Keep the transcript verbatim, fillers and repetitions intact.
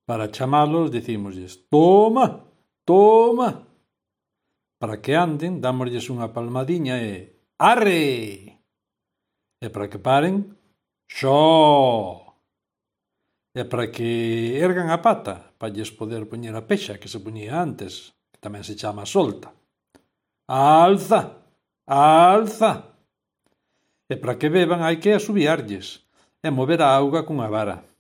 Para chamalos dicímoslles toma, toma. Para que anden, dámoslles unha palmadiña e arre. E para que paren, xo. E para que ergan a pata, para lles poder poñer a pexa que se poñía antes, que tamén se chama solta. Alza, alza. E para que beban hai que asubiarlles e mover a auga cunha vara.